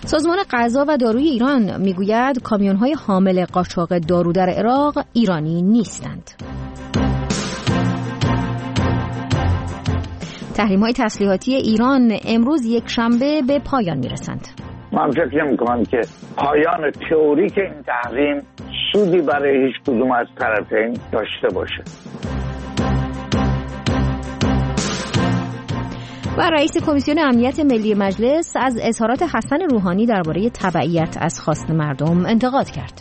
سازمان غذا و داروی ایران میگوید کامیون‌های حامل قاچاق دارو در عراق ایرانی نیستند. تحریم‌های تسلیحاتی ایران امروز یک شنبه به پایان میرسند. من فکر نمی‌کنم که پایان تئوریک این تحریم سودی برای هیچ کدوم از طرفین داشته باشه. و رئیس کمیسیون امنیت ملی مجلس از اظهارات حسن روحانی درباره تبعیت از خواست مردم انتقاد کرد.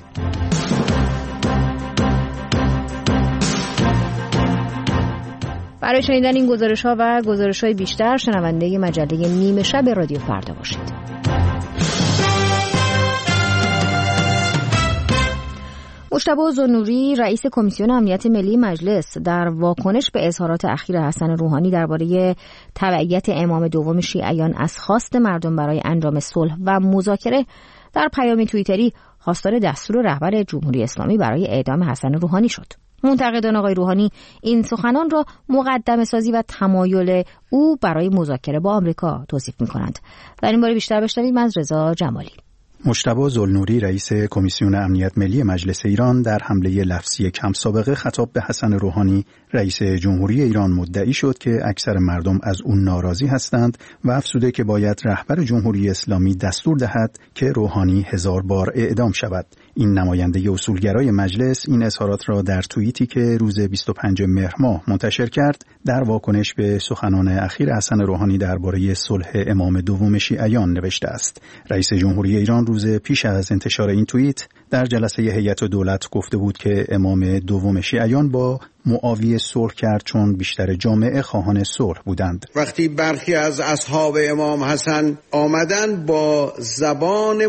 برای شنیدن این گزارش‌ها و گزارش‌های بیشتر شنونده مجله نیمه شب رادیو فردا باشید. مجتبی ذوالنوری رئیس کمیسیون امنیت ملی مجلس در واکنش به اظهارات اخیر حسن روحانی درباره تبعیت امام دوم شیعیان از خواست مردم برای انجام صلح و مذاکره در پیامی توییتری خواستار دستور رهبر جمهوری اسلامی برای اعدام حسن روحانی شد. منتقدان آقای روحانی این سخنان را مقدمه سازی و تمایل او برای مذاکره با آمریکا توصیف می‌کنند. در این باره بیشتر بشنویم از رضا جمالی. مجتبی ذوالنوری رئیس کمیسیون امنیت ملی مجلس ایران در حمله لفظی کم سابقه خطاب به حسن روحانی رئیس جمهوری ایران مدعی شد که اکثر مردم از اون ناراضی هستند و افزوده که باید رهبر جمهوری اسلامی دستور دهد که روحانی 1000 بار اعدام شود. این نماینده اصولگرای مجلس این اظهارات را در توییتی که روز 25 مهر ماه منتشر کرد در واکنش به سخنان اخیر حسن روحانی درباره صلح امام دوم شیعیان نوشته است. رئیس جمهوری ایران روز پیش از انتشار این توییت در جلسه هیئت دولت گفته بود که امام دوم شیعیان با معاویه صلح کرد چون بیشتر جامعه خواهان صلح بودند. وقتی برخی از اصحاب امام حسن آمدن با زبان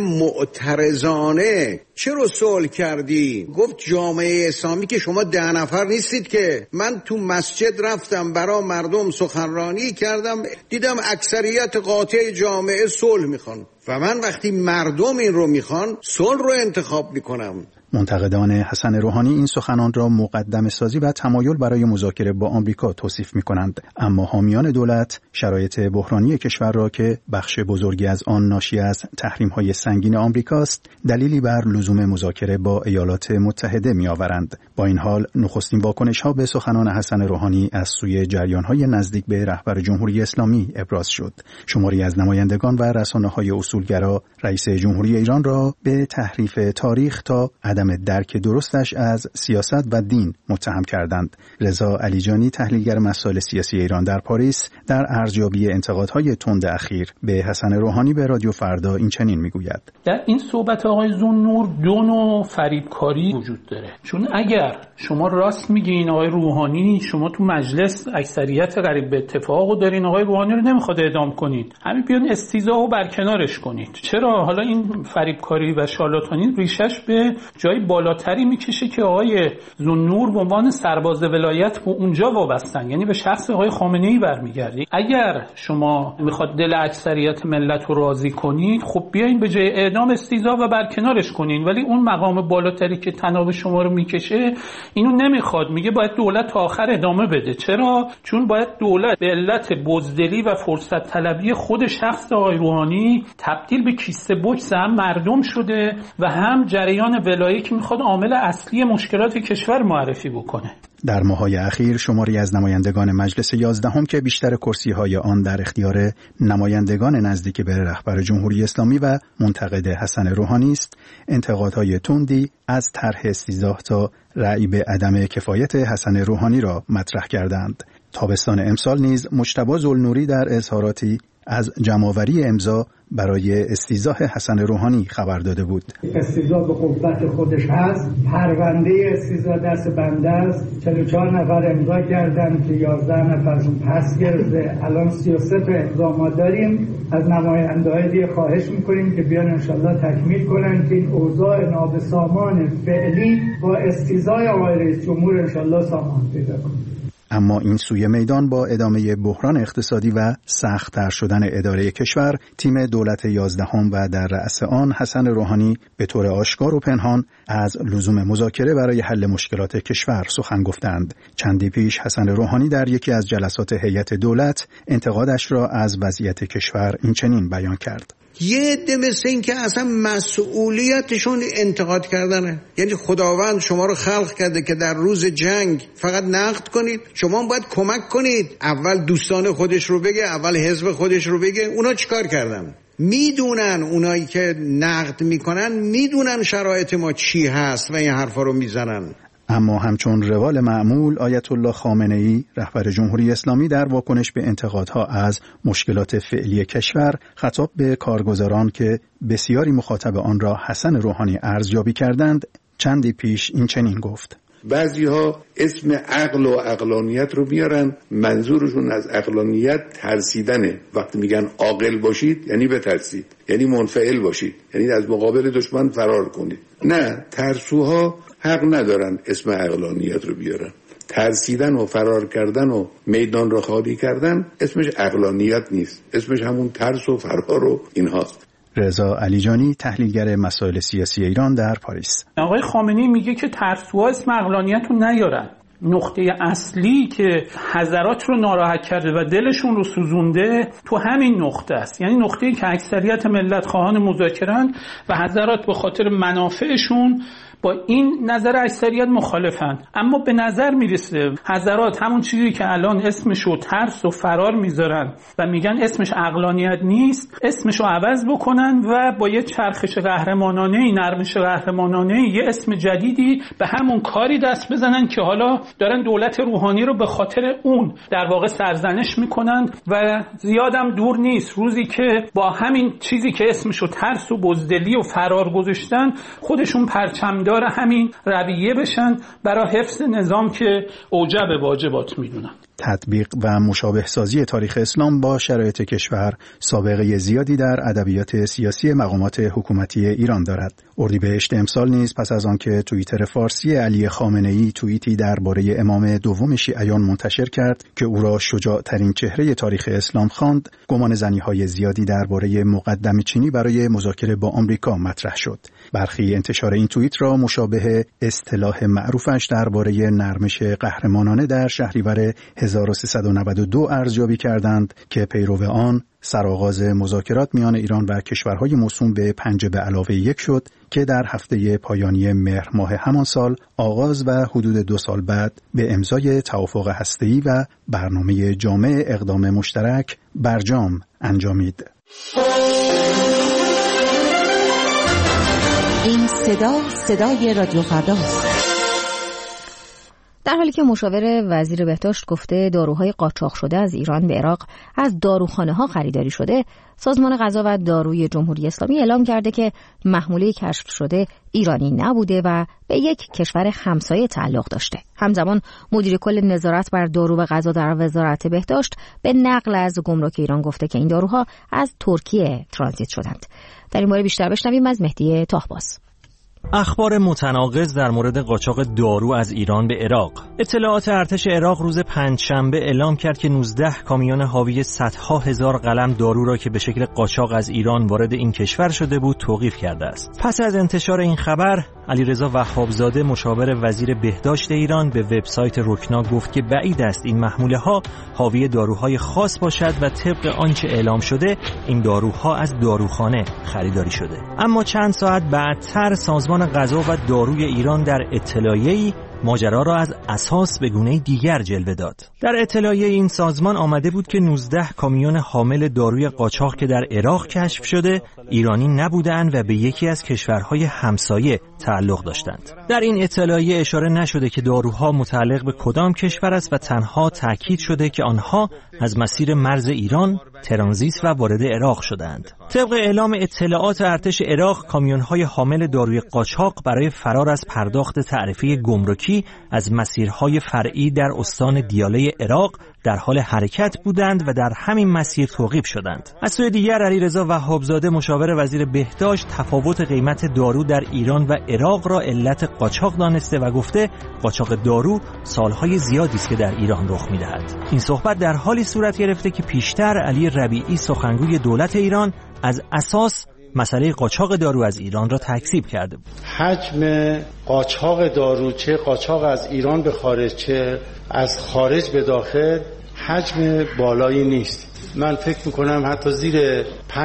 معترضانه چرا صلح کردی؟ گفت جامعه اسلامی که شما 10 نفر نیستید که. من تو مسجد رفتم برای مردم سخنرانی کردم، دیدم اکثریت قاطع جامعه صلح میخوان و من وقتی مردم این رو میخوان صلح رو انتخاب میکنم. منتقدان حسن روحانی این سخنان را مقدمه سازی و تمایل برای مذاکره با آمریکا توصیف می‌کنند، اما حامیان دولت شرایط بحرانی کشور را که بخش بزرگی از آن ناشی از تحریم‌های سنگین آمریکاست دلیلی بر لزوم مذاکره با ایالات متحده می‌آورند. با این حال نخستین واکنش‌ها به سخنان حسن روحانی از سوی جریان‌های نزدیک به رهبر جمهوری اسلامی ابراز شد. شماری از نمایندگان و رسانه‌های اصولگرا رئیس جمهوری ایران را به تحریف تاریخ تا عدم درک درستش از سیاست و دین متهم کردند. رضا علیجانی تحلیلگر مسائل سیاسی ایران در پاریس در ارزیابی انتقادهای تند اخیر به حسن روحانی به رادیو فردا این چنین میگوید: در این صحبت آقای ذوالنور دو نوع فریبکاری وجود داره. چون اگر شما راست میگین آقای روحانی، شما تو مجلس اکثریت قریب به اتفاقو دارین، آقای روحانی رو نمیخواد اعدام کنید، همین بیان استیضاح و برکنارش کنید. چرا حالا این فریبکاری و شارلاتانی ریشش به جای بالاتری میکشه که آقای ذوالنور به عنوان سرباز ولایت به اونجا وابستن، یعنی به شخص آقای خامنه‌ای برمیگردی. اگر شما میخواد دل اکثریت ملت رو راضی کنید، خب بیاین به جای اعدام استیضاح و برکنارش کنین، ولی اون مقام بالاتری که تناب شما رو میکشه اینو نمیخواد، میگه باید دولت تا آخر ادامه بده. چرا؟ چون باید دولت به علت بزدلی و فرصت طلبی خود شخص آقای روحانی تبدیل به کیسه بوکس هم مردم شده و هم جریان ولایی که میخواد عامل اصلی مشکلات کشور معرفی بکنه. در ماه‌های اخیر شماری از نمایندگان مجلس 11 که بیشتر کرسی‌های آن در اختیار نمایندگان نزدیک به رهبر جمهوری اسلامی و منتقد حسن روحانی است، انتقادهای تندی از طرح استیضاح تا رأی به عدم کفایت حسن روحانی را مطرح کردند. تابستان امسال نیز مجتبی ذوالنوری در اظهاراتی از جمع‌آوری امضا برای استیضاح حسن روحانی خبر داده بود. استیضاح به قوت خودش هست، پرونده استیضاح دست بنده است. 44 نفر امضا کردن که 11 نفرشون پس گرفته. الان 33 تا امضا داریم. از نماینده‌های دیگه خواهش می‌کنیم که بیان انشالله تکمیل کنن که این اوضاع نابسامان فعلی با استیضاح آقای رئیس جمهور انشالله سامان پیدا کنه. اما این سوی میدان با ادامه بحران اقتصادی و سخت‌تر شدن اداره کشور، تیم دولت 11 و در رأس آن حسن روحانی به طور آشکار و پنهان از لزوم مذاکره برای حل مشکلات کشور سخن گفتند. چندی پیش حسن روحانی در یکی از جلسات هیئت دولت انتقادش را از وضعیت کشور این چنین بیان کرد: یه عده مثل این که اصلا مسئولیتشون انتقاد کردنه. یعنی خداوند شما رو خلق کرده که در روز جنگ فقط نقد کنید، شما باید کمک کنید. اول دوستان خودش رو بگه، اول حزب خودش رو بگه. اونا چیکار کردن؟ میدونن، اونایی که نقد میکنن میدونن شرایط ما چی هست و این حرفا رو میزنن. اما همچون روال معمول، آیت الله خامنه‌ای رهبر جمهوری اسلامی در واکنش به انتقادها از مشکلات فعلی کشور خطاب به کارگزاران که بسیاری مخاطب آن را حسن روحانی ارزیابی کردند چندی پیش این چنین گفت: بعضی‌ها اسم عقل و عقلانیت رو میارن، منظورشون از عقلانیت ترسیدنه. وقتی میگن عاقل باشید یعنی بترسید، یعنی منفعل باشید، یعنی از مقابل دشمن فرار کنید. نه، ترسوها حق ندارن اسم عقلانیت رو بیارن. ترسیدن و فرار کردن و میدان رو خالی کردن اسمش عقلانیت نیست، اسمش همون ترس و فرار و اینهاست. رضا علیجانی، تحلیلگر مسائل سیاسی ایران در پاریس: آقای خامنه‌ای میگه که ترسوها اسم عقلانیت رو نیارن. نقطه اصلی که حضرات رو ناراحت کرده و دلشون رو سوزونده تو همین نقطه است. یعنی نقطه‌ای که اکثریت ملت خواهان مذاکره‌اند و حضرات به خاطر منافعشون با این نظر اکثریت مخالفن. اما به نظر میرسه حضرات همون چیزی که الان اسمشو ترس و فرار میذارن و میگن اسمش عقلانیت نیست، اسمشو عوض بکنن و با یه چرخش قهرمانانه، نرمش قهرمانانه، یه اسم جدیدی به همون کاری دست بزنن که حالا دارن دولت روحانی رو به خاطر اون در واقع سرزنش میکنن و زیادم دور نیست روزی که با همین چیزی که اسمشو ترس و بزدلی و فرار گذاشتن خودشون پرچم داره همین رویه بشن برای حفظ نظام که اوجب واجبات میدونن. تطبیق و مشابه سازی تاریخ اسلام با شرایط کشور سابقه زیادی در ادبیات سیاسی مقامات حکومتی ایران دارد. اردیبهشت امسال نیز پس از آنکه توییتر فارسی علی خامنه‌ای توییتی درباره امام دوم شیعیان منتشر کرد که او را شجاع‌ترین چهره تاریخ اسلام خواند، گمان زنی‌های زیادی درباره مقدمه چینی برای مذاکره با آمریکا مطرح شد. برخی انتشار این توییت را مشابه اصطلاح معروفش درباره نرمش قهرمانانه در شهریور 1392 ارزیابی کردند که پیرو آن سرآغاز مذاکرات میان ایران و کشورهای موسوم به 5+1 شد که در هفته پایانی مهر ماه همان سال آغاز و حدود 2 سال بعد به امضای توافق هسته‌ای و برنامه جامع اقدام مشترک برجام انجامید. این صدای رادیو فرداست. در حالی که مشاور وزیر بهداشت گفته داروهای قاچاق شده از ایران به عراق از داروخانه‌ها خریداری شده، سازمان غذا و داروی جمهوری اسلامی اعلام کرده که محموله کشف شده ایرانی نبوده و به یک کشور همسایه تعلق داشته. همزمان مدیر کل نظارت بر دارو و غذا در وزارت بهداشت به نقل از گمرک ایران گفته که این داروها از ترکیه ترانزیت شدند. در این باره بیشتر بشنویم از مهدی طاهباز. اخبار متناقض در مورد قاچاق دارو از ایران به عراق. اطلاعات ارتش عراق روز پنجشنبه اعلام کرد که 19 کامیون حاوی صدها هزار قلم دارو را که به شکل قاچاق از ایران وارد این کشور شده بود توقیف کرده است. پس از انتشار این خبر، علیرضا وهابزاده مشاور وزیر بهداشت ایران به وبسایت رکنا گفت که بعید است این محموله ها حاوی داروهای خاص باشد و طبق آنچه اعلام شده این داروها از داروخانه خریداری شده. اما چند ساعت بعدتر سازمان غذا و داروی ایران در اطلاعیه‌ای ماجرا را از اساس به گونه دیگر جلوه داد. در اطلاعیه این سازمان آمده بود که 19 کامیون حامل داروی قاچاق که در عراق کشف شده ایرانی نبودند و به یکی از کشورهای همسایه تعلق داشتند. در این اطلاعیه اشاره نشده که داروها متعلق به کدام کشور است و تنها تاکید شده که آنها از مسیر مرز ایران ترانزیت و وارد عراق شدند. طبق اعلام اطلاعات ارتش عراق، کامیون‌های حامل داروی قاچاق برای فرار از پرداخت تعرفه گمرکی از مسیرهای فرعی در استان دیاله عراق در حال حرکت بودند و در همین مسیر توقیف شدند. از سوی دیگر علیرضا وهابزاده مشاور وزیر بهداشت تفاوت قیمت دارو در ایران و عراق را علت قاچاق دانسته و گفته قاچاق دارو سالهای زیادی است که در ایران رخ می‌دهد. این صحبت در حالی صورت گرفته که پیشتر علی ربیعی سخنگوی دولت ایران از اساس مسئله قاچاق دارو از ایران را تکذیب کرده بود. حجم قاچاق دارو، چه قاچاق از ایران به خارج چه از خارج به داخل، حجم بالایی نیست. من فکر میکنم حتی زیر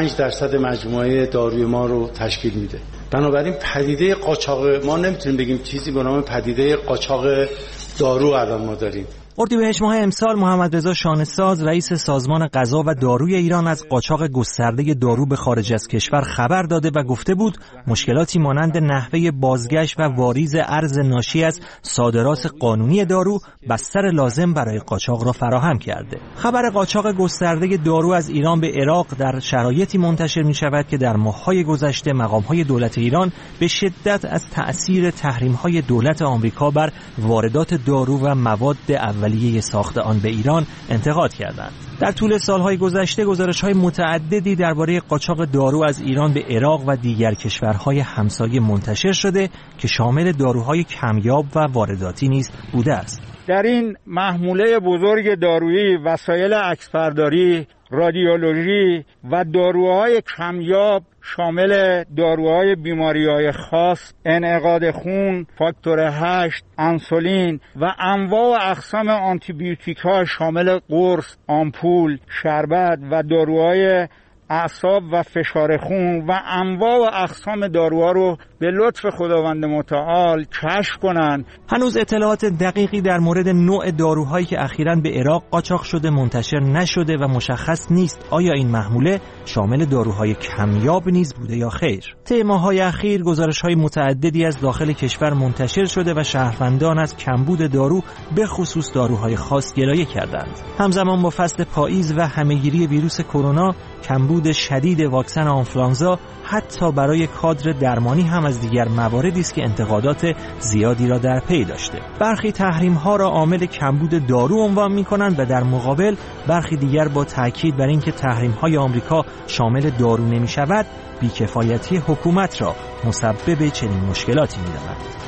5% مجموعه داروی ما رو تشکیل میده. بنابراین پدیده قاچاق ما نمیتونیم بگیم چیزی به نام پدیده قاچاق دارو الان ما داریم. اردیبهشت ماه امسال محمد رضا شانه‌ساز رئیس سازمان غذا و داروی ایران از قاچاق گسترده دارو به خارج از کشور خبر داده و گفته بود مشکلاتی مانند نحوه بازگشت و واریز ارز ناشی از صادرات قانونی دارو بستر لازم برای قاچاق را فراهم کرده. خبر قاچاق گسترده دارو از ایران به عراق در شرایطی منتشر می شود که در ماه‌های گذشته مقام‌های دولت ایران به شدت از تأثیر تحریم‌های دولت آمریکا بر واردات دارو و مواد اولیه ساخت آن به ایران انتقاد کردند. در طول سالهای گذشته گزارش‌های متعددی درباره قاچاق دارو از ایران به عراق و دیگر کشورهای همسایه منتشر شده که شامل داروهای کمیاب و وارداتی نیز بوده است. در این محموله بزرگ دارویی وسایل عکسبرداری، رادیولوژی و داروهای کمیاب شامل داروهای بیماری‌های خاص، انعقاد خون، فاکتور 8، انسولین و انواع و اقسام آنتیبیوتیک‌ها شامل قرص، آمپول، شربت و داروهای اعصاب و فشار خون و انواع و اقسام داروها رو به لطف خداوند متعال کشف کنند. هنوز اطلاعات دقیقی در مورد نوع داروهایی که اخیراً به عراق قاچاق شده منتشر نشده و مشخص نیست آیا این محموله شامل داروهای کمیاب نیز بوده یا خیر. طی ماه‌های اخیر گزارش‌های متعددی از داخل کشور منتشر شده و شهروندان از کمبود دارو به خصوص داروهای خاص گلایه کردند. همزمان با فصل پاییز و همه‌گیری ویروس کرونا کمبود شدید واکسن آنفولانزا حتی برای کادر درمانی هم از دیگر مواردی است که انتقادات زیادی را در پی داشته. برخی تحریم‌ها را عامل کمبود دارو عنوان می‌کنند و در مقابل برخی دیگر با تاکید بر اینکه تحریم‌های آمریکا شامل دارو نمی‌شود، بی‌کفایتی حکومت را مسبب چنین مشکلاتی می‌دانند.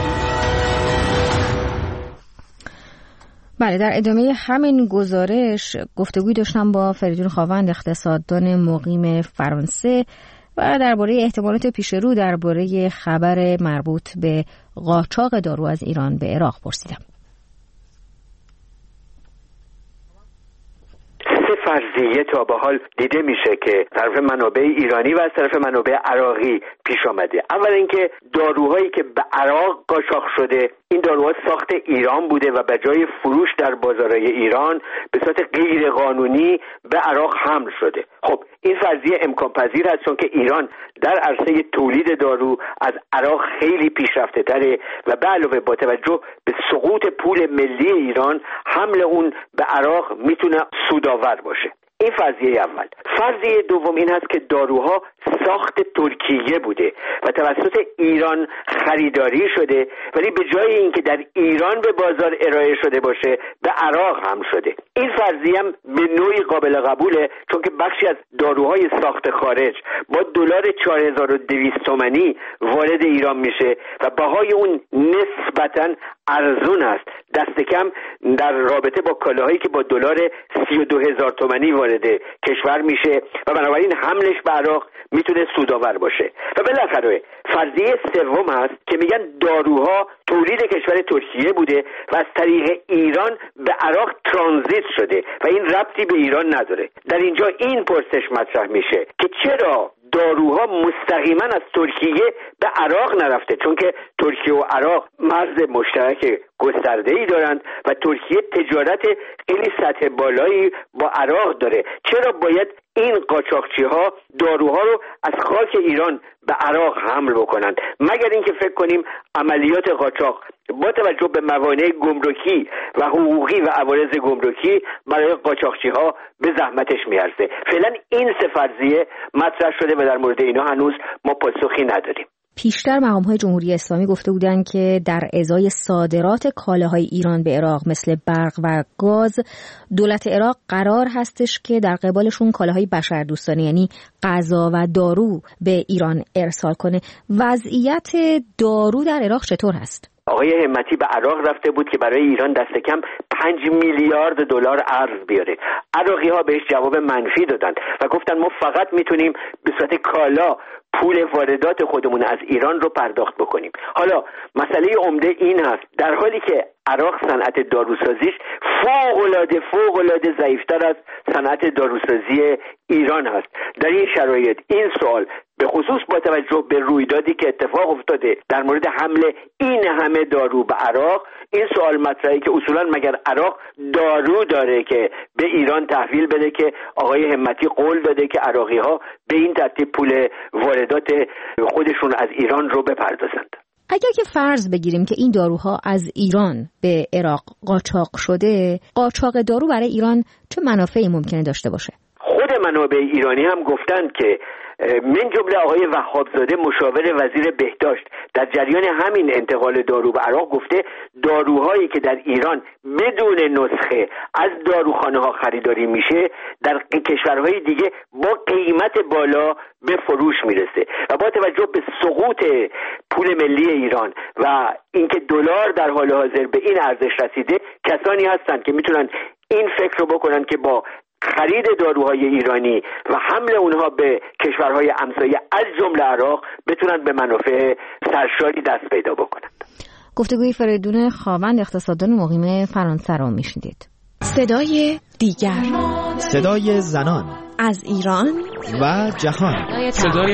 بله، در ادامه همین گزارش گفتگوی داشتم با فریدون خاوند، اقتصاددان مقیم فرانسه، و درباره احتمالات پیش رو درباره خبر مربوط به قاچاق دارو از ایران به عراق پرسیدم. فرضیه تا به حال دیده میشه که طرف منابع ایرانی و از طرف منابع عراقی پیش آمده. اول اینکه داروهایی که به عراق قاچاق شده این داروها ساخت ایران بوده و به جای فروش در بازارهای ایران به صورت غیر قانونی به عراق حمل شده. خب این فرضیه امکان پذیر است چون که ایران در عرصه تولید دارو از عراق خیلی پیشرفته تره و به علاوه با توجه به سقوط پول ملی ایران حمل اون به عراق میتونه سودآور باشه. این فرضیه اول. فرضیه دوم این هست که داروها ساخت ترکیه بوده و توسط ایران خریداری شده ولی به جای اینکه در ایران به بازار ارائه شده باشه به عراق هم شده. این فرضیه هم به نوعی قابل قبوله چون که بخشی از داروهای ساخت خارج با دلار 4200 تومانی وارد ایران میشه و بهای اون نسبتاً ارزون است، دست کم در رابطه با کالاهایی که با دلار 32000 تومانی وارد کشور میشه و بنابراین حملش به عراق میتونه سودآور باشه. و بالاخره فرضیه سوم هست که میگن داروها تولید کشور ترکیه بوده و از طریق ایران به عراق ترانزیت شده و این ربطی به ایران نداره. در اینجا این پرسش مطرح میشه که چرا داروها مستقیما از ترکیه به عراق نرفته، چون که ترکیه و عراق مرز مشترک گسترده‌ای دارند و ترکیه تجارت خیلی سطح بالایی با عراق داره. چرا باید این قاچاقچی‌ها داروها رو از خاک ایران به عراق حمل بکنند؟ مگر اینکه فکر کنیم عملیات قاچاق با توجه به موانع گمرکی و حقوقی و عوارض گمرکی برای قاچاقچی‌ها به زحمتش میارزه. فعلا این سه فرضیه مطرح شده و در مورد اینا هنوز ما پاسخی نداریم. پیشتر مقام‌های جمهوری اسلامی گفته بودند که در ازای صادرات کالاهای ایران به عراق مثل برق و گاز، دولت عراق قرار هستش که در قبالشون کالاهای بشردوستانه یعنی غذا و دارو به ایران ارسال کنه. وضعیت دارو در عراق چطور هست؟ آقای همتی به عراق رفته بود که برای ایران دست کم 5 میلیارد دلار ارز بیاره. عراقی‌ها بهش جواب منفی دادن و گفتن ما فقط میتونیم به صورت کالا پول واردات خودمون از ایران رو پرداخت بکنیم. حالا مسئله عمده این هست در حالی که عراق صنعت داروسازیش فوق العاده ضعیفتر از صنعت داروسازی ایران هست. در این شرایط این سوال به خصوص با توجه به رویدادی که اتفاق افتاده در مورد حمله این همه دارو به عراق، این سوال مطرحه که اصولا مگر عراق دارو داره که به ایران تحویل بده که آقای همتی قول داده که عراقی ها به این ترتیب پول واردات خودشون از ایران رو بپردازند. اگر که فرض بگیریم که این داروها از ایران به عراق قاچاق شده، قاچاق دارو برای ایران چه منافعی ممکنه داشته باشه؟ خود منابع ایرانی هم گفتند که من جمله آقای وهابزاده مشاور وزیر بهداشت در جریان همین انتقال دارو به عراق گفته داروهایی که در ایران بدون نسخه از داروخانه ها خریداری میشه در کشورهای دیگه با قیمت بالا به فروش میرسه و با توجه به سقوط پول ملی ایران و اینکه دلار در حال حاضر به این ارزش رسیده، کسانی هستند که میتونن این فکر رو بکنن که با خرید داروهای ایرانی و حمل اونها به کشورهای همسایه از جمله عراق بتونن به منافع سرشاری دست پیدا بکنند. گفتگوی فریدون خاوند اقتصاددان مقیم فرانسه را میشنیدید. صدای دیگر، صدای زنان از ایران و جهان، صدای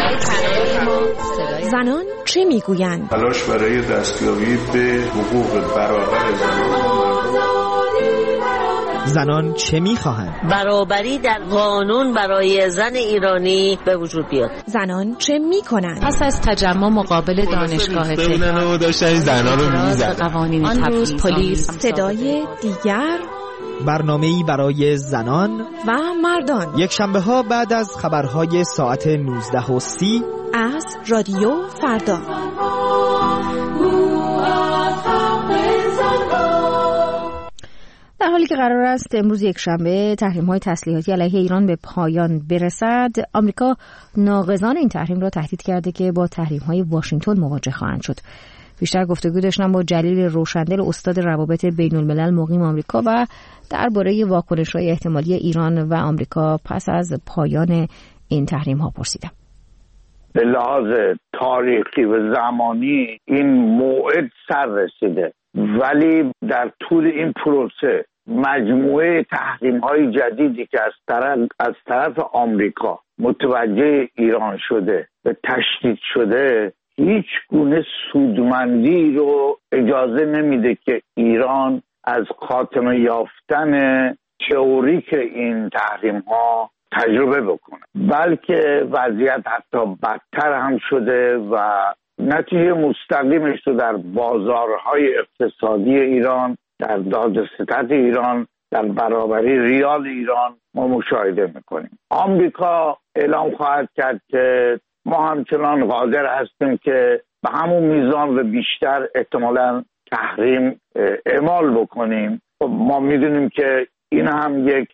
زنان چه میگویند؟ تلاش برای دستیابی به حقوق برابر زنان چه میخواهند؟ برابری در قانون برای زن ایرانی به وجود بیاد. زنان چه میکنند؟ پس از تجمع مقابل دانشگاه تهران داشتن زنان رو میزدن. آن روز پلیس. صدای دیگر، برنامه‌ای برای زنان و مردان، یک شنبه ها بعد از خبرهای ساعت 19:30 از رادیو فردا. در حالی که قرار است امروز یک شنبه تحریم‌های تسلیحاتی علیه ایران به پایان برسد، آمریکا ناقضان این تحریم را تهدید کرده که با تحریم‌های واشنگتن مواجه خواهند شد. بیشتر گفتگو داشتم با جلیل روشندل، استاد روابط بین‌الملل مقیم آمریکا، و درباره واکنش‌های احتمالی ایران و آمریکا پس از پایان این تحریم‌ها پرسیدم. به لحاظ تاریخی و زمانی این موعد سر رسیده، ولی در طول این پروسه مجموعه تحریم‌های جدیدی که از طرف آمریکا متوجه ایران شده و تشدید شده هیچ گونه سودمندی رو اجازه نمیده که ایران از خاتمه یافتن تئوریک این تحریم‌ها تجربه بکنه، بلکه وضعیت حتی بدتر هم شده و نتیجه مستقیمش رو در بازارهای اقتصادی ایران، در دادستد ایران، در برابری ریال ایران ما مشاهده میکنیم. آمریکا اعلام خواهد کرد که ما همچنان قادر هستیم که به همون میزان و بیشتر احتمالاً تحریم اعمال بکنیم. ما میدونیم که این هم یک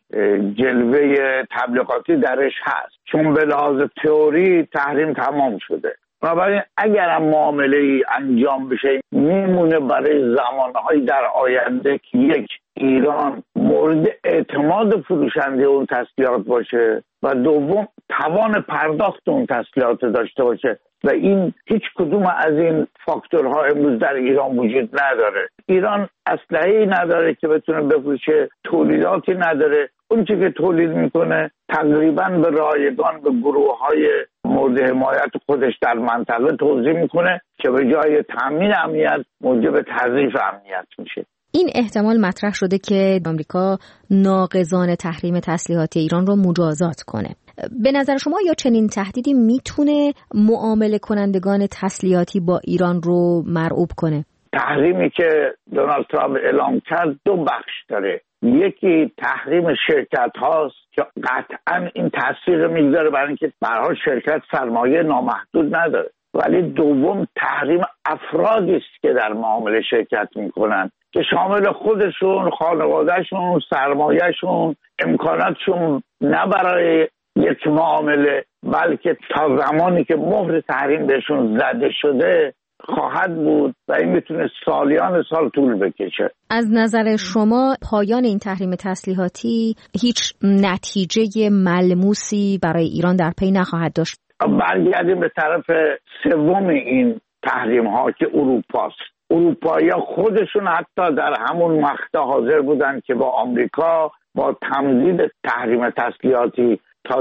جلوه تبلیغاتی درش هست، چون به لحاظ تئوری تحریم تمام شده. بنابراین اگر هم معامله‌ای انجام بشه میمونه برای زمانهای در آینده که یک ایران مورد اعتماد فروشنده اون تسلیحات باشه و دوم توان پرداخت اون تسلیحات داشته باشه و این هیچ کدوم از این فاکتورها امروز در ایران وجود نداره. ایران اسلحه‌ای نداره که بتونه بفروشه، تولیداتی نداره. اون چیزی که تولید میکنه تقریبا به رایگان به گروه‌های مورد حمایت خودش در منطقه توزیع میکنه که به جای تامین امنیت موجب تضعیف امنیت میشه. این احتمال مطرح شده که آمریکا ناقضان تحریم تسلیحاتی ایران رو مجازات کنه. به نظر شما یا چنین تهدیدی میتونه معامله کنندگان تسلیحاتی با ایران رو مرعوب کنه؟ تحریمی که دونالد ترامپ اعلام کرد دو بخش داره. یکی تحریم شرکت هاست که قطعا این تاثیر میگذاره برای اینکه به هر حال شرکت سرمایه نامحدود نداره، ولی دوم تحریم افرادی است که در معامله شرکت میکنن که شامل خودشون، خانوادهشون، سرمایهشون، امکاناتشون، نه برای یک معامله بلکه تا زمانی که مهر تحریم بهشون زده شده خواهد بود و این میتونه سالیان سال طول بکشه. از نظر شما پایان این تحریم تسلیحاتی هیچ نتیجه ملموسی برای ایران در پی نخواهد داشت؟ برگردیم به طرف سوم این تحریم ها که اروپاست. اروپایی‌ها خودشون حتی در همون مقطع حاضر بودن که با آمریکا با تمدید تحریم تسلیحاتی تا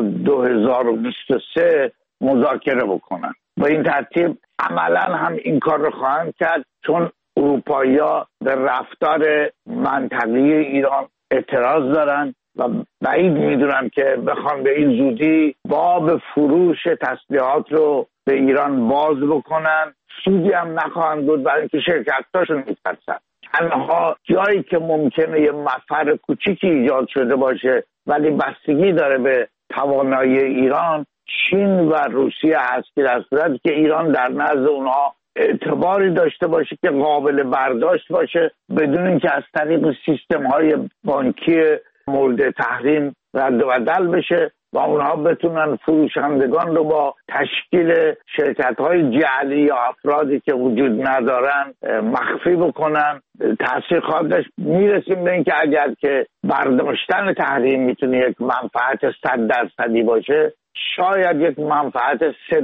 2023 مذاکره بکنن. با این ترتیب عملا هم این کار رو خواهند کرد، چون اروپایی‌ها به رفتار منطقی ایران اعتراض دارن و بعید میدونم که بخوان به این زودی باب فروش تسلیحات رو به ایران باز بکنن. سودی هم نخواهند بود برای اینکه شرکت‌هاشون میترسن. تنها جایی که ممکنه یه مفر کوچیکی ایجاد شده باشه ولی بستگی داره به توانایی ایران، چین و روسیه هست که در صورتی که ایران در نزد اونها اعتباری داشته باشه که قابل برداشت باشه بدون اینکه از طریق سیستم‌های بانکی مورد تحریم رد و بدل بشه و اونها بتونن فروشندگان رو با تشکیل شرکت‌های جعلی یا افرادی که وجود ندارن مخفی بکنن. تأثیر خواهدش میرسیم به اینکه اگر که برداشتن تحریم میتونه یک منفعت 100% باشه، شاید یک منفعت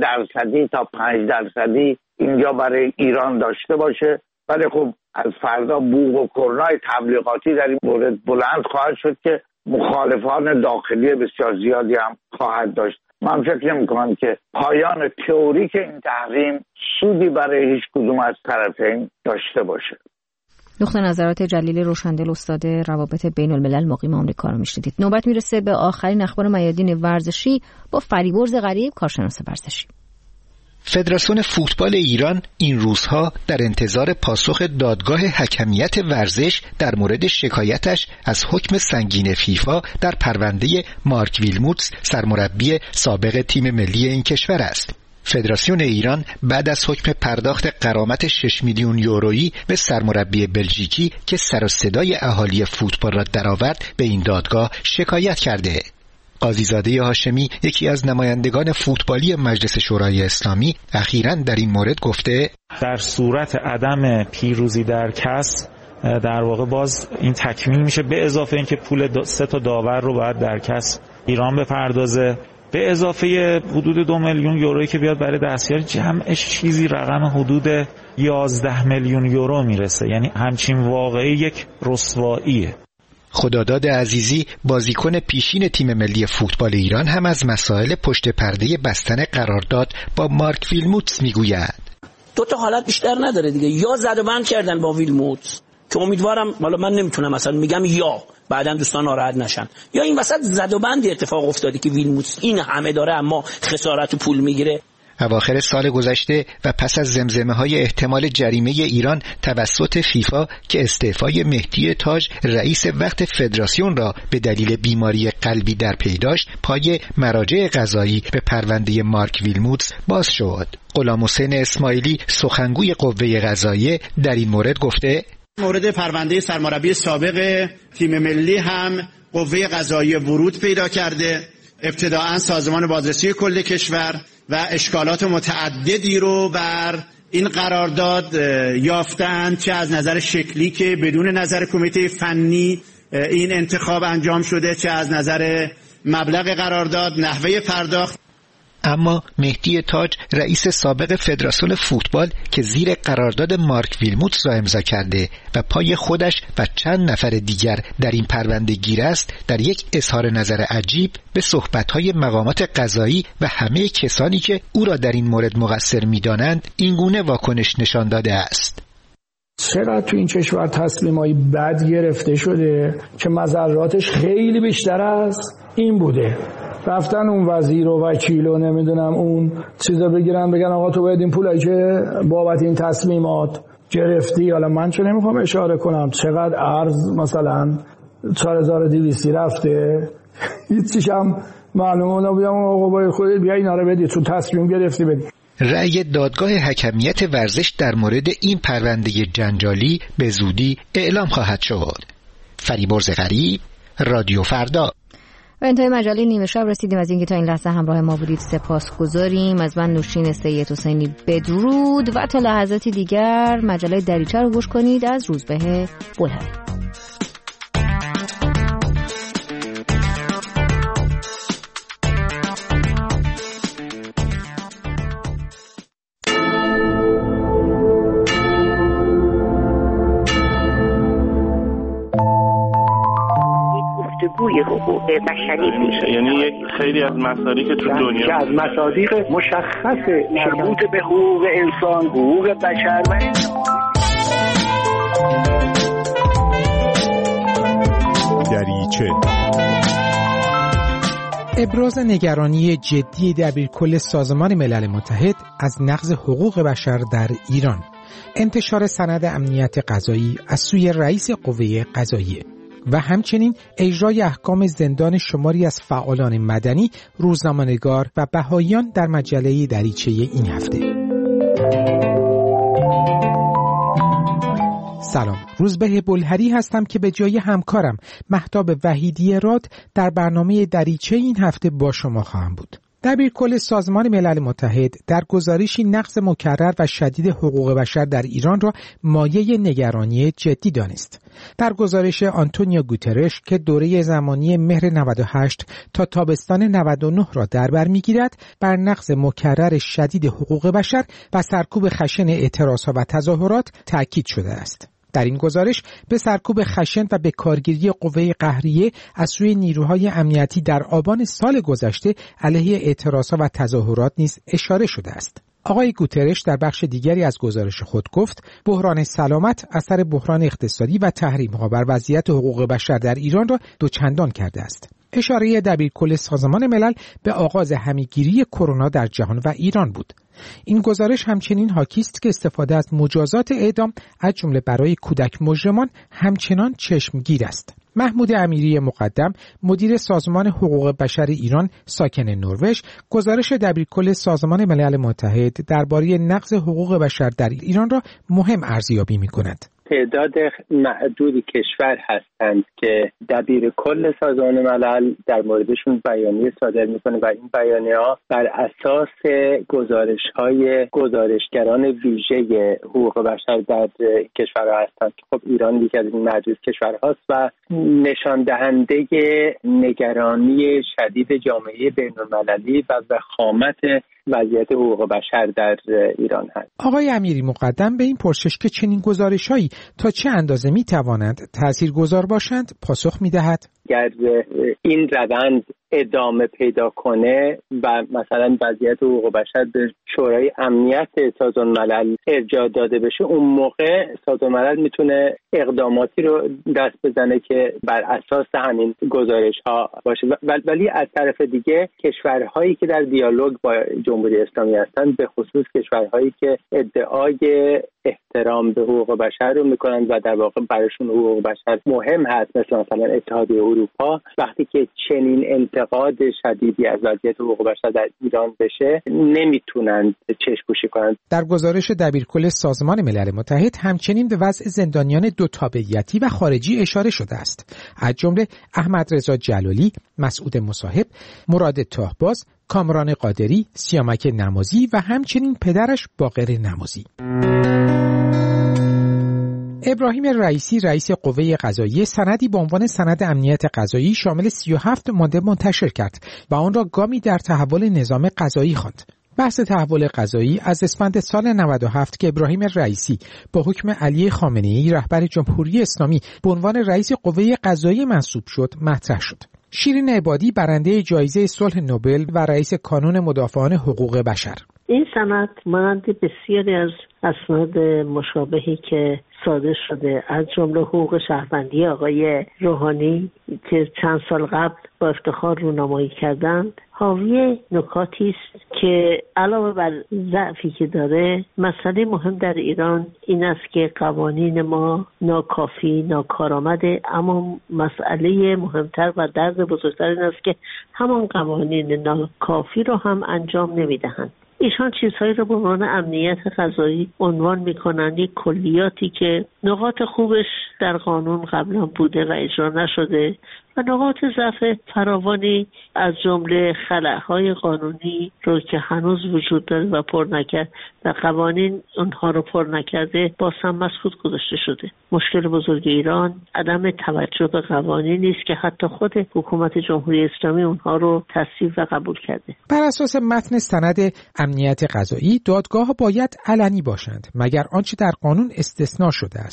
3% تا 5% اینجا برای ایران داشته باشه. ولی خب از فردا بوق و کرنای تبلیغاتی در این مورد بلند خواهد شد که مخالفان داخلی بسیار زیادی هم خواهد داشت. من فکر نمی‌کنم که پایان تئوریک این تحریم سودی برای هیچ کدوم از طرفین داشته باشه. نقطه نظرات جلیل روشندل استاد روابط بین الملل مقیم آمریکا رو میشنیدید. نوبت میرسه به آخرین اخبار میادین ورزشی با فریبرز غریب، کارشناس ورزشی. فدراسیون فوتبال ایران این روزها در انتظار پاسخ دادگاه حکمیت ورزش در مورد شکایتش از حکم سنگین فیفا در پرونده مارک ویلموتس سرمربی سابق تیم ملی این کشور است. فدراسیون ایران بعد از حکم پرداخت غرامت 6 میلیون یورویی به سرمربی بلژیکی که سر و صدای اهالی فوتبال را درآورد به این دادگاه شکایت کرده. قاضیزاده هاشمی، یکی از نمایندگان فوتبالی مجلس شورای اسلامی، اخیراً در این مورد گفته در صورت عدم پیروزی در کسب در واقع باز این تکمیل میشه، به اضافه اینکه پول 3 تا داور رو باید در کسب ایران بپردازه، به اضافه حدود 2 میلیون یورویی که بیاد برای دستیاری، جمعش چیزی رقم حدود 11 میلیون یورو میرسه. یعنی همچین واقعی یک رسواییه. خداداد عزیزی، بازیکن پیشین تیم ملی فوتبال ایران، هم از مسائل پشت پرده بستن قرارداد با مارک ویلموتس میگوید. دو تا حالت بیشتر نداره دیگه، یا زد و بند کردن با ویلموتس که امیدوارم، حالا من نمیتونم مثلا میگم یا بعدن دوستان ناراحت نشن، یا این وسط زد و بند اتفاق افتاده که ویلموتس این همه داره اما خسارت و پول میگیره. اواخر سال گذشته و پس از زمزمه‌های احتمال جریمه ایران توسط فیفا که استعفای مهدی تاج رئیس وقت فدراسیون را به دلیل بیماری قلبی در پی داشت، پای مراجع قضایی به پرونده مارک ویلموتس باز شد. غلامحسین اسماعیلی، سخنگوی قوه قضاییه، در این مورد گفته مورد پرونده سرمربی سابق تیم ملی هم قوه قضاییه ورود پیدا کرده. ابتداعاً سازمان بازرسی کل کشور و اشکالات متعددی رو بر این قرارداد یافتند، چه از نظر شکلی که بدون نظر کمیته فنی این انتخاب انجام شده، چه از نظر مبلغ قرارداد، نحوه پرداخت. اما مهدی تاج، رئیس سابق فدراسیون فوتبال که زیر قرارداد مارک ویلموتس را امضا کرده و پای خودش و چند نفر دیگر در این پرونده گیر است، در یک اظهار نظر عجیب به صحبت‌های مقامات قضایی و همه کسانی که او را در این مورد مقصر می‌دانند اینگونه واکنش نشان داده است. چقدر تو این کشور تصمیمای بد گرفته شده که مضراتش خیلی بیشتر از این بوده. رفتن اون وزیر و وکیل و نمیدونم اون چیزا بگیرن بگن آقا تو باید این پولایی که بابت این تصمیمات گرفتی، حالا من چه نمیخوام اشاره کنم چقدر ارز مثلا 4200 رفته، هیچیش هم معلومه، نمیدونم آقا باید خودت بیا اینا رو بدی، تو تصمیم گرفتی بدی. رأی دادگاه حکمیت ورزش در مورد این پرونده جنجالی به زودی اعلام خواهد شد. فریبرز غریب، رادیو فردا. و انتهای مجله نیمه شب رسیدیم. از اینکه تا این لحظه همراه ما بودید سپاسگزاریم. از من نوشین سید حسینی بدرود و تا لحظاتی دیگر مجله دریچه رو گوش کنید از روزبه بلهری. حقوق بشری میشه. یعنی یک خیلی از مصادیق تو دنیا از مصادیق مشخص مربوط به حقوق انسان، حقوق بشر و دریچه. ابراز نگرانی جدی دبیرکل سازمان ملل متحد از نقض حقوق بشر در ایران. انتشار سند امنیت قضایی از سوی رئیس قوه قضاییه و همچنین اجرای احکام زندان شماری از فعالان مدنی، روزنامه‌نگار و بهائیان در مجله دریچه این هفته. سلام، روزبه بلهری هستم که به جای همکارم مهتاب وحیدی راد در برنامه دریچه این هفته با شما خواهم بود. دبیرکل سازمان ملل متحد در گزارشی نقض مکرر و شدید حقوق بشر در ایران را مایه نگرانی جدی دانست. در گزارش آنتونیو گوترش که دوره زمانی مهر 98 تا تابستان 99 را در بر می‌گیرد، بر نقض مکرر شدید حقوق بشر و سرکوب خشن اعتراضها و تظاهرات تأکید شده است. در این گزارش به سرکوب خشن و به کارگیری قوه قهریه از سوی نیروهای امنیتی در آبان سال گذشته علیه اعتراضها و تظاهرات نیز اشاره شده است. آقای گوترش در بخش دیگری از گزارش خود گفت بحران سلامت اثر بحران اقتصادی و تحریم‌ها بر وضعیت حقوق بشر در ایران را دوچندان کرده است. اشاره دبیرکل سازمان ملل به آغاز همه‌گیری کرونا در جهان و ایران بود. این گزارش همچنین حاکی است که استفاده از مجازات اعدام از جمله برای کودک مجرمان همچنان چشمگیر است. محمود امیری مقدم، مدیر سازمان حقوق بشر ایران ساکن نروژ، گزارش دبیرکل سازمان ملل متحد درباره نقض حقوق بشر در ایران را مهم ارزیابی می‌کند. تعداد معدودی کشور هستند که دبیرکل سازمان ملل در موردشون بیانیه صادر میکنه و این بیانیه‌ها بر اساس گزارش‌های گزارشگران ویژه حقوق بشر در کشورها هستند که خب ایران یکی از این معدود کشورهاست و نشان دهنده نگرانی شدید جامعه بین‌المللی و وخامت وضعیت حقوق بشر در ایران هست. آقای امیری مقدم به این پرسش که چنین گزارش‌هایی تا چه اندازه می‌توانند تاثیرگذار باشند پاسخ می‌دهد. اگر این روند ادامه پیدا کنه و مثلا وضعیت حقوق بشر به شورای امنیت سازمان ملل ارجاع داده بشه، اون موقع سازمان ملل میتونه اقداماتی رو دست بزنه که بر اساس همین گزارش ها باشه. ولی از طرف دیگه کشورهایی که در دیالوگ با جمهوری اسلامی هستن، به خصوص کشورهایی که ادعای احترام به حقوق بشر رو میکنن و در واقع براشون حقوق بشر مهم هست، مثل مثلا اتحادیه اروپا، وقتی که چنین انتقاد شدیدی از وضعیت حقوق بشر در ایران بشه نمیتونن چشم‌پوشی کنند. در گزارش دبیرکل سازمان ملل متحد همچنین به وضع زندانیان دو تابعیتی و خارجی اشاره شده است، از جمله احمد رضا جلالی، مسعود مصاحب، مراد تاهباز، کامران قادری، سیامک نمازی و همچنین پدرش باقر نمازی. ابراهیم رئیسی، رئیس قوه قضاییه، سندی به عنوان سند امنیت قضایی شامل 37 ماده منتشر کرد و آن را گامی در تحول نظام قضایی خواند. بحث تحول قضایی از اسفند سال 97 که ابراهیم رئیسی با حکم علی خامنه‌ای رهبر جمهوری اسلامی به عنوان رئیس قوه قضاییه منصوب شد مطرح شد. شیرین عبادی، برنده جایزه صلح نوبل و رئیس کانون مدافعان حقوق بشر: این سند مانند بسیاری از اسناد مشابهی که صادر شده از جمله حقوق شهروندی آقای روحانی که چند سال قبل با افتخار رونمایی کردند، حاوی نکاتی است که علاوه بر ضعفی که داره، مسئله مهم در ایران این است که قوانین ما ناکافی، ناکارآمده، اما مسئله مهمتر و درد بزرگتر این است که همان قوانین ناکافی رو هم انجام نمیدهند. ایشان چیزهایی رو به عنوان امنیت قضایی عنوان میکنند، یک کلیاتی که نقاط خوبش در قانون قبلا بوده و اجرا نشده و نقاط ضعف فراوانی از جمله خلأهای قانونی رو که هنوز وجود داره و پر نکرد و قوانین اونها رو پر نکرده باز هم مسکوت گذاشته شده. مشکل بزرگ ایران عدم توجه به قوانینی است که حتی خود حکومت جمهوری اسلامی اونها رو تصویب و قبول کرده. بر اساس متن سند امنیت قضایی، دادگاه‌ها باید علنی باشند مگر آنچه در قانون استثناء شده است.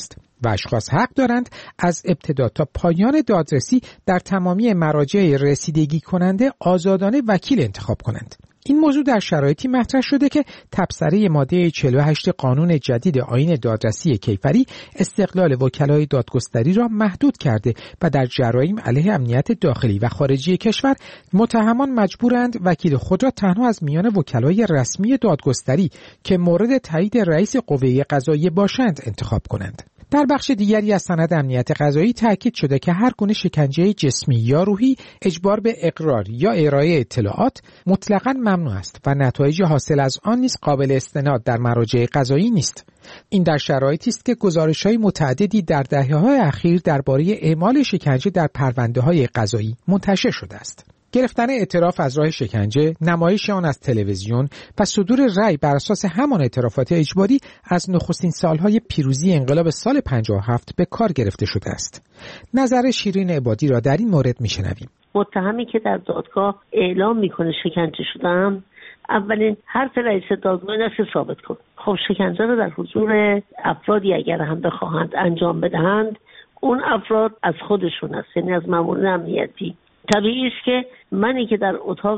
و اشخاص حق دارند از ابتدا تا پایان دادرسی در تمامی مراجع رسیدگی کننده آزادانه وکیل انتخاب کنند. این موضوع در شرایطی مطرح شده که تبصره ماده 48 قانون جدید آیین دادرسی کیفری استقلال وکلای دادگستری را محدود کرده و در جرایم علیه امنیت داخلی و خارجی کشور متهمان مجبورند وکیل خود را تنها از میان وکلای رسمی دادگستری که مورد تایید رئیس قوه قضاییه باشند انتخاب کنند. در بخش دیگری از سند امنیت قضایی تاکید شده که هر گونه شکنجه جسمی یا روحی، اجبار به اقرار یا ارائه اطلاعات مطلقاً ممنوع است و نتایج حاصل از آن نیز قابل استناد در مراجع قضایی نیست. این در شرایطی است که گزارش‌های متعددی در دهه‌های اخیر درباره اعمال شکنجه در پرونده‌های قضایی منتشر شده است. گرفتن اعتراف از راه شکنجه، نمایش آن از تلویزیون و صدور رأی بر اساس همان اعترافات اجباری از نخستین سالهای پیروزی انقلاب سال 57 به کار گرفته شده است. نظر شیرین عبادی را در این مورد میشنویم. متهمی که در دادگاه اعلام میکنه شکنجه شدم، اولین حرف رئیس دادگاه این است که ثابت کن. خب شکنجه را در حضور افرادی اگر هم بخواهند انجام بدهند، اون افراد از خودشون است، یعنی از مامورین امنیتی. طبیعی است که منی که در اتاق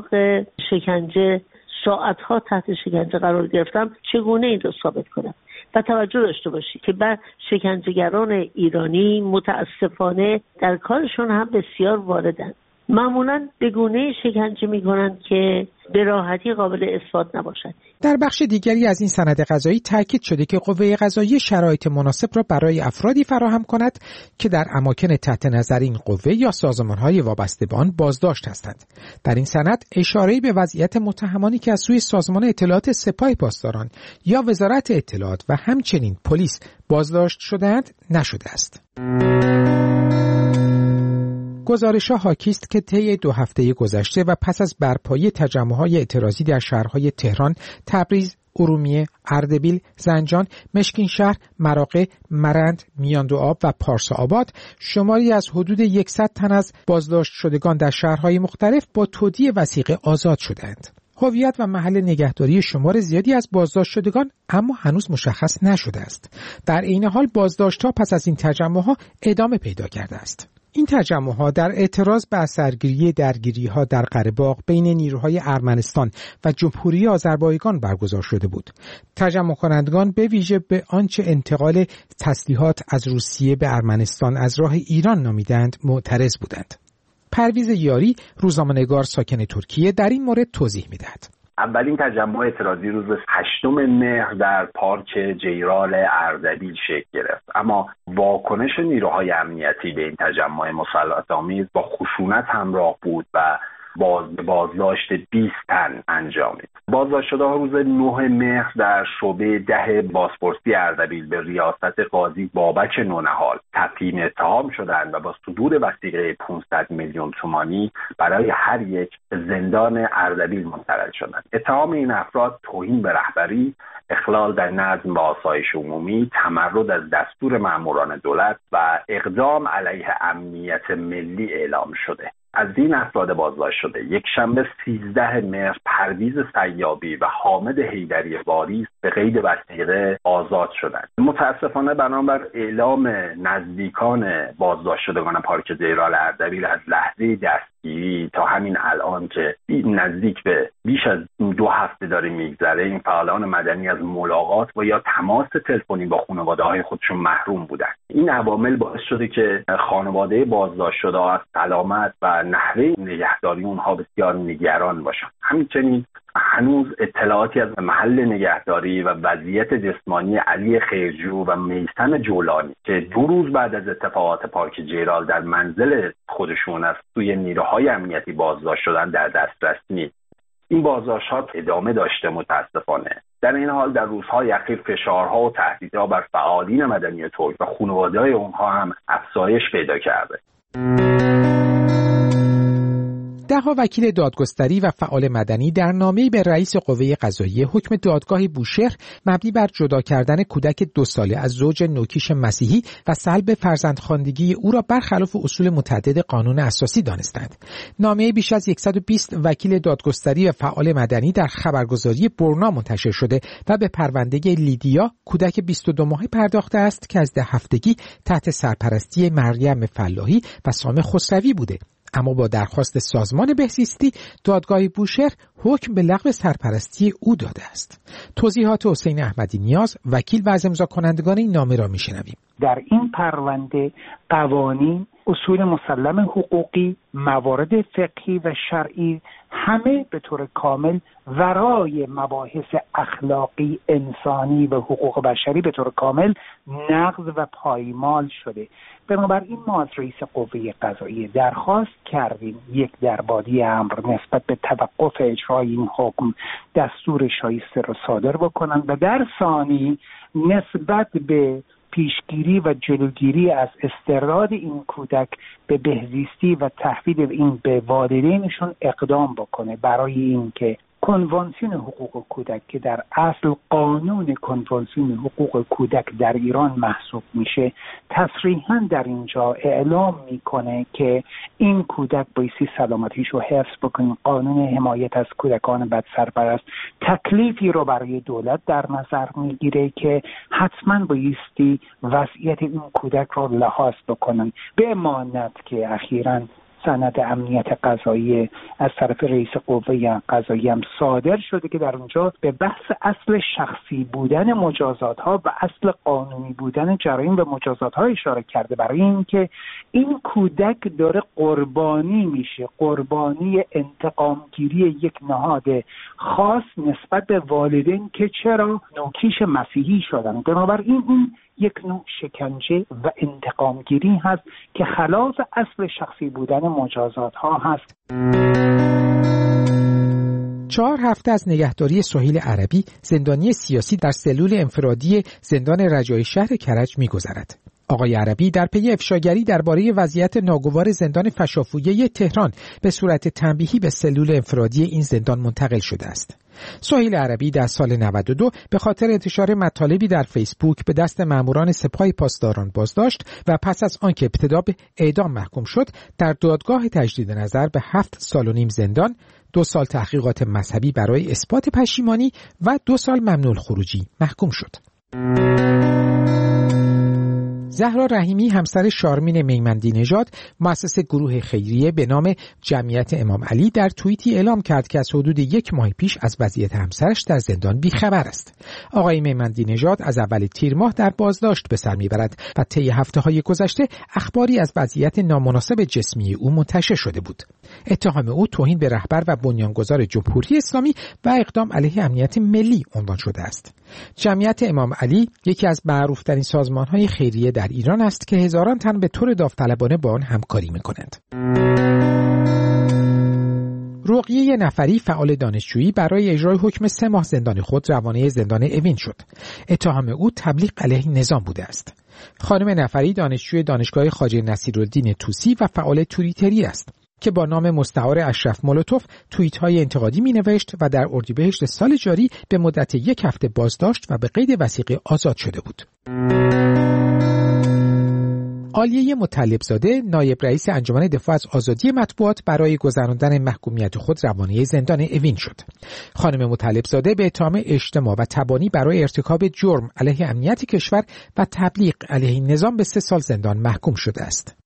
شکنجه ساعتها تحت شکنجه قرار گرفتم چگونه این را ثابت کنم. و توجه داشته باشید که بعد شکنجهگران ایرانی متاسفانه در کارشون هم بسیار واردند. معمولاً به گونه شکنجه می‌کنند که به راحتی قابل اثبات نباشد. در بخش دیگری از این سند قضایی تاکید شده که قوه قضاییه شرایط مناسب را برای افرادی فراهم کند که در اماکن تحت نظر این قوه یا سازمان‌های وابسته به آن بازداشت هستند. در این سند اشاره‌ای به وضعیت متهمانی که از سوی سازمان اطلاعات سپاه پاسداران یا وزارت اطلاعات و همچنین پلیس بازداشت شده‌اند نشده است. گزارش‌ها حاکی است که طی 2 هفته گذشته و پس از برپایی تجمع‌های اعتراضی در شهرهای تهران، تبریز، ارومیه، اردبیل، زنجان، مشکین شهر، مراغه، مرند، میاندوآب و پارسا-آباد، شماری از حدود 100 تن از بازداشت شدگان در شهرهای مختلف با تودیع وثیقه آزاد شدند. هویت و محل نگهداری شمار زیادی از بازداشت شدگان اما هنوز مشخص نشده است. در این حال بازداشت‌ها پس از این تجمع‌ها ادامه پیدا کرده است. این تجمع‌ها در اعتراض به اثرگیری درگیری‌ها در قره‌باغ بین نیروهای ارمنستان و جمهوری آذربایجان برگزار شده بود. تجمع کنندگان به ویژه به آنچه انتقال تسلیحات از روسیه به ارمنستان از راه ایران نامیدند معترض بودند. پرویز یاری، روزنامه‌نگار ساکن ترکیه، در این مورد توضیح می‌دهد. اولین تجمع اعتراضی روز 8 مهر در پارک جیرال اردبیل شکل گرفت، اما واکنش نیروهای امنیتی به این تجمع مسلط‌آمیز با خشونت همراه بود و بازداشت 20 تن انجامید. بازداشت شده‌ها روز 9 مهر در شعبه 10 بازپرسی اردبیل به ریاست قاضی بابک نونهال تقدیم اتهام شدند و با صدور وثیقه 500 میلیون تومانی برای هر یک زندان اردبیل منتقل شدند. اتهام این افراد توهین به رهبری، اخلال در نظم و آسایش عمومی، تمرد از دستور ماموران دولت و اقدام علیه امنیت ملی اعلام شده. از این افراد بازداشت شده یکشنبه 13 مهر پرویز سیابی و حامد حیدری واریس به قید وثیقه آزاد شدند. متاسفانه بنابر اعلام نزدیکان بازداشت شدگان پارک جیرال اردبیل از لحظه دستگیری تا همین الان که نزدیک به بیش از 2 هفته داره میگذره، این فعالان مدنی از ملاقات و یا تماس تلفنی با خانواده‌های خودشون محروم بودند. این عوامل باعث شده که خانواده بازداشت شده از سلامت و نحوه نگهداری اونها بسیار نگران باشند. همچنین هنوز اطلاعاتی از محل نگهداری و وضعیت جسمانی علی خیرجو و میثم جولانی که 2 روز بعد از اتفاقات پارک جیرال در منزل خودشون از سوی نیروهای امنیتی بازداشت شدن در دسترس نیست. این بازداشت‌ها ادامه داشته متاسفانه. در این حال در روزهای اخیر فشارها و تهدیدها بر فعالین مدنی ترک و خانواده‌های اونها هم افزایش پیدا کرده. 10 وکیل دادگستری و فعال مدنی در نامه‌ای به رئیس قوه قضاییه حکم دادگاه بوشهر مبنی بر جدا کردن کودک 2 ساله از زوج نوکیش مسیحی و سلب فرزندخواندگی او را برخلاف اصول متعدد قانون اساسی دانستند. نامه بیش از 120 وکیل دادگستری و فعال مدنی در خبرگزاری برنا منتشر شده و به پرونده لیدیا کودک 22 ماهه پرداخته است که از 10 هفتگی تحت سرپرستی مریم فلاحی و سام خسروی بوده. اما با درخواست سازمان بهزیستی دادگاه بوشهر حکم به لغو سرپرستی او داده است. توضیحات حسین احمدی نیاز وکیل و از امضا کنندگان این نامه را میشنویم. در این پرونده قوانین، اصول مسلم حقوقی، موارد فقهی و شرعی همه به طور کامل ورای مباحث اخلاقی، انسانی و حقوق بشری به طور کامل نقض و پایمال شده. بنابراین ما از رئیس قوه قضاییه درخواست کردیم یک درباری امر نسبت به توقف اجرای این حکم دستور شایسته را صادر بکنند و در ثانی نسبت به پیشگیری و جلوگیری از استرداد این کودک به بهزیستی و تحویل این به والدینشون اقدام بکنه برای اینکه کنوانسیون حقوق کودک که در اصل قانون کنوانسیون حقوق کودک در ایران محسوب میشه تصریحاً در اینجا اعلام میکنه که این کودک بایستی سلامتیش رو حفظ بکنه. قانون حمایت از کودکان بدسرپرست تکلیفی رو برای دولت در نظر میگیره که حتماً بایستی وضعیت این کودک رو لحاظ بکنن. به امانت که اخیراً سند امنیت قضایی از طرف رئیس قوه قضاییه هم صادر شده که در اونجا به بحث اصل شخصی بودن مجازات ها و اصل قانونی بودن جرایم و مجازات ها اشاره کرده، برای اینکه این کودک داره قربانی میشه، قربانی انتقامگیری یک نهاد خاص نسبت به والدین که چرا نوکیش مسیحی شدن. بنابراین این یک نوع شکنجه و انتقامگیری هست که خلاف اصل شخصی بودن مجازات ها هست. 4 هفته از نگهداری سهیل عربی، زندانی سیاسی در سلول انفرادی زندان رجایی شهر کرج می‌گذرد. آقای عربی در پی افشاگری درباره وضعیت ناگوار زندان فشافویه تهران به صورت تنبیهی به سلول انفرادی این زندان منتقل شده است. سهیل عربی در سال 92 به خاطر انتشار مطالبی در فیسبوک به دست ماموران سپاه پاسداران بازداشت و پس از آنکه ابتدا به اعدام محکوم شد در دادگاه تجدید نظر به 7 سال و نیم زندان، 2 سال تحقیقات مذهبی برای اثبات پشیمانی و 2 سال ممنوع الخروجی محکوم شد. زهرا رحیمی همسر شارمین میمندی نژاد مؤسس گروه خیریه به نام جمعیت امام علی در توییتی اعلام کرد که از حدود 1 ماه پیش از وضعیت همسرش در زندان بیخبر است. آقای میمندی نژاد از اول تیر ماه در بازداشت به سر میبرد و طی هفته‌های گذشته اخباری از وضعیت نامناسب جسمی او منتشر شده بود. اتهام او توهین به رهبر و بنیانگذار جمهوری اسلامی و اقدام علیه امنیت ملی عنوان شده است. جمعیت امام علی یکی از معروف‌ترین سازمان‌های خیریه در ایران است که هزاران تن به طور داوطلبانه با آن همکاری می‌کنند. رقیه نفری فعال دانشجویی برای اجرای حکم 3 ماه زندان خود روانه زندان اوین شد. اتهام او تبلیغ علیه نظام بوده است. خانم نفری دانشجوی دانشگاه خواجه نصیرالدین طوسی و فعال توییتری است که با نام مستعار اشرف مولوتوف توییت‌های انتقادی می‌نوشت و در اردیبهشت سال جاری به مدت 1 هفته بازداشت و به قید وثیقه آزاد شده بود. عالیه مطلبزاده نایب رئیس انجمن دفاع از آزادی مطبوعات برای گذراندن محکومیت خود روانه زندان اوین شد. خانم مطلبزاده به اتهام اجتماع و تبانی برای ارتکاب جرم علیه امنیت کشور و تبلیغ علیه نظام به 3 سال زندان محکوم شده است.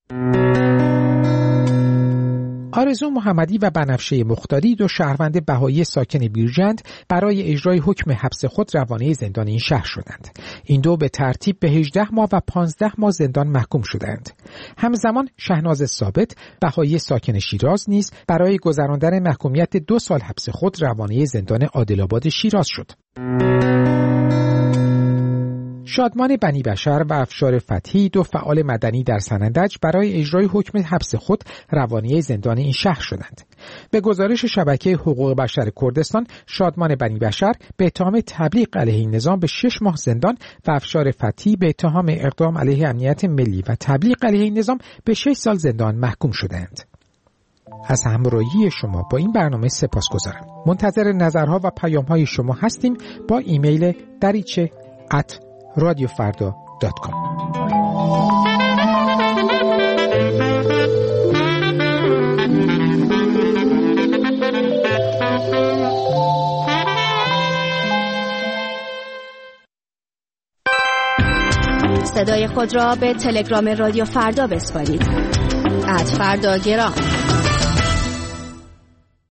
آرزو محمدی و بنفشه مختاری 2 شهروند بهایی ساکن بیرجند برای اجرای حکم حبس خود روانه زندان این شهر شدند. این 2 به ترتیب به 18 ماه و 15 ماه زندان محکوم شدند. همزمان شهناز ثابت بهایی ساکن شیراز نیز برای گذراندن محکومیت 2 سال حبس خود روانه زندان عادل‌آباد شیراز شد. شادمان بنی بشر و افشار فتحی 2 فعال مدنی در سنندج برای اجرای حکم حبس خود روانه زندان این شهر شدند. به گزارش شبکه حقوق بشر کردستان، شادمان بنی بشر به اتهام تبلیغ علیه این نظام به 6 ماه زندان و افشار فتحی به اتهام اقدام علیه امنیت ملی و تبلیغ علیه این نظام به 6 سال زندان محکوم شدند. از همراهی شما با این برنامه سپاسگزارم. منتظر نظرها و پیام‌های شما هستیم با ایمیل dariche@radiofarda.com. صدای خود را به تلگرام رادیو فردا بسپارید. @فرداگرام